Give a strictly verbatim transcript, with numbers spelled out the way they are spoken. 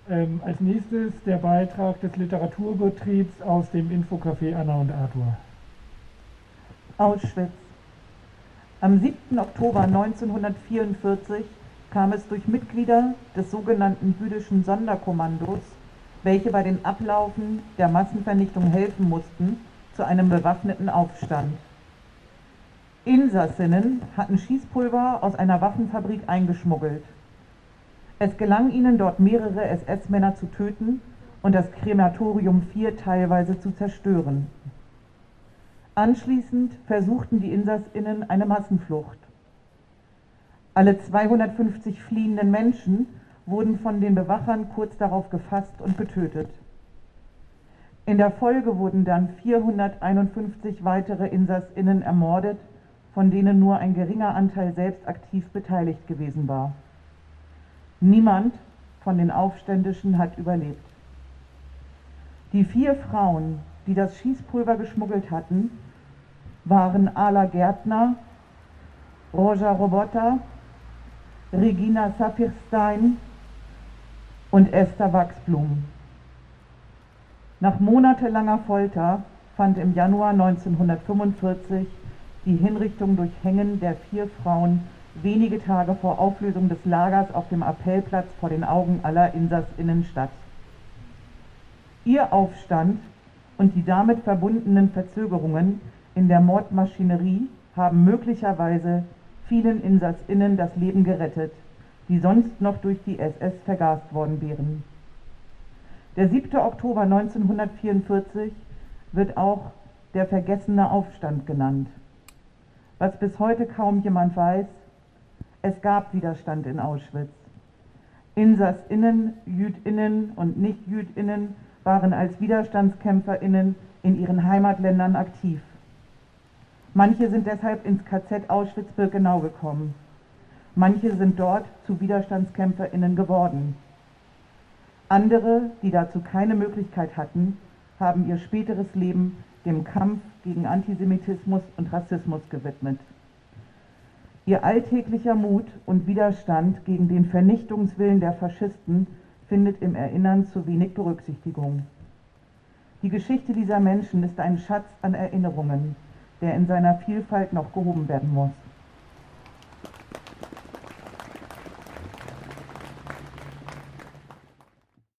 Ähm, als nächstes der Beitrag des Literaturbetriebs aus dem Infocafé Anna und Arthur. Auschwitz. Am siebten Oktober neunzehnhundertvierundvierzig kam es durch Mitglieder des sogenannten jüdischen Sonderkommandos, welche bei den Ablaufen der Massenvernichtung helfen mussten, zu einem bewaffneten Aufstand. Insassinnen hatten Schießpulver aus einer Waffenfabrik eingeschmuggelt. Es gelang ihnen, dort mehrere S S-Männer zu töten und das Krematorium vier teilweise zu zerstören. Anschließend versuchten die Insassinnen eine Massenflucht. Alle zweihundertfünfzig fliehenden Menschen wurden von den Bewachern kurz darauf gefasst und getötet. In der Folge wurden dann vierhunderteinundfünfzig weitere Insassinnen ermordet, von denen nur ein geringer Anteil selbst aktiv beteiligt gewesen war. Niemand von den Aufständischen hat überlebt. Die vier Frauen, die das Schießpulver geschmuggelt hatten, waren Ala Gärtner, Roja Robota, Regina Sapirstein und Esther Wachsblum. Nach monatelanger Folter fand im Januar neunzehnhundertfünfundvierzig die Hinrichtung durch Hängen der vier Frauen wenige Tage vor Auflösung des Lagers auf dem Appellplatz vor den Augen aller Insassinnen statt. Ihr Aufstand und die damit verbundenen Verzögerungen in der Mordmaschinerie haben möglicherweise vielen Insassinnen das Leben gerettet, die sonst noch durch die S S vergast worden wären. Der siebte Oktober neunzehnhundertvierundvierzig wird auch der vergessene Aufstand genannt. Was bis heute kaum jemand weiß: Es gab Widerstand in Auschwitz. Insassinnen, Jüdinnen und Nicht-Jüdinnen waren als Widerstandskämpferinnen in ihren Heimatländern aktiv. Manche sind deshalb ins K Z Auschwitz-Birkenau gekommen. Manche sind dort zu Widerstandskämpferinnen geworden. Andere, die dazu keine Möglichkeit hatten, haben ihr späteres Leben dem Kampf gegen Antisemitismus und Rassismus gewidmet. Ihr alltäglicher Mut und Widerstand gegen den Vernichtungswillen der Faschisten findet im Erinnern zu wenig Berücksichtigung. Die Geschichte dieser Menschen ist ein Schatz an Erinnerungen, der in seiner Vielfalt noch gehoben werden muss.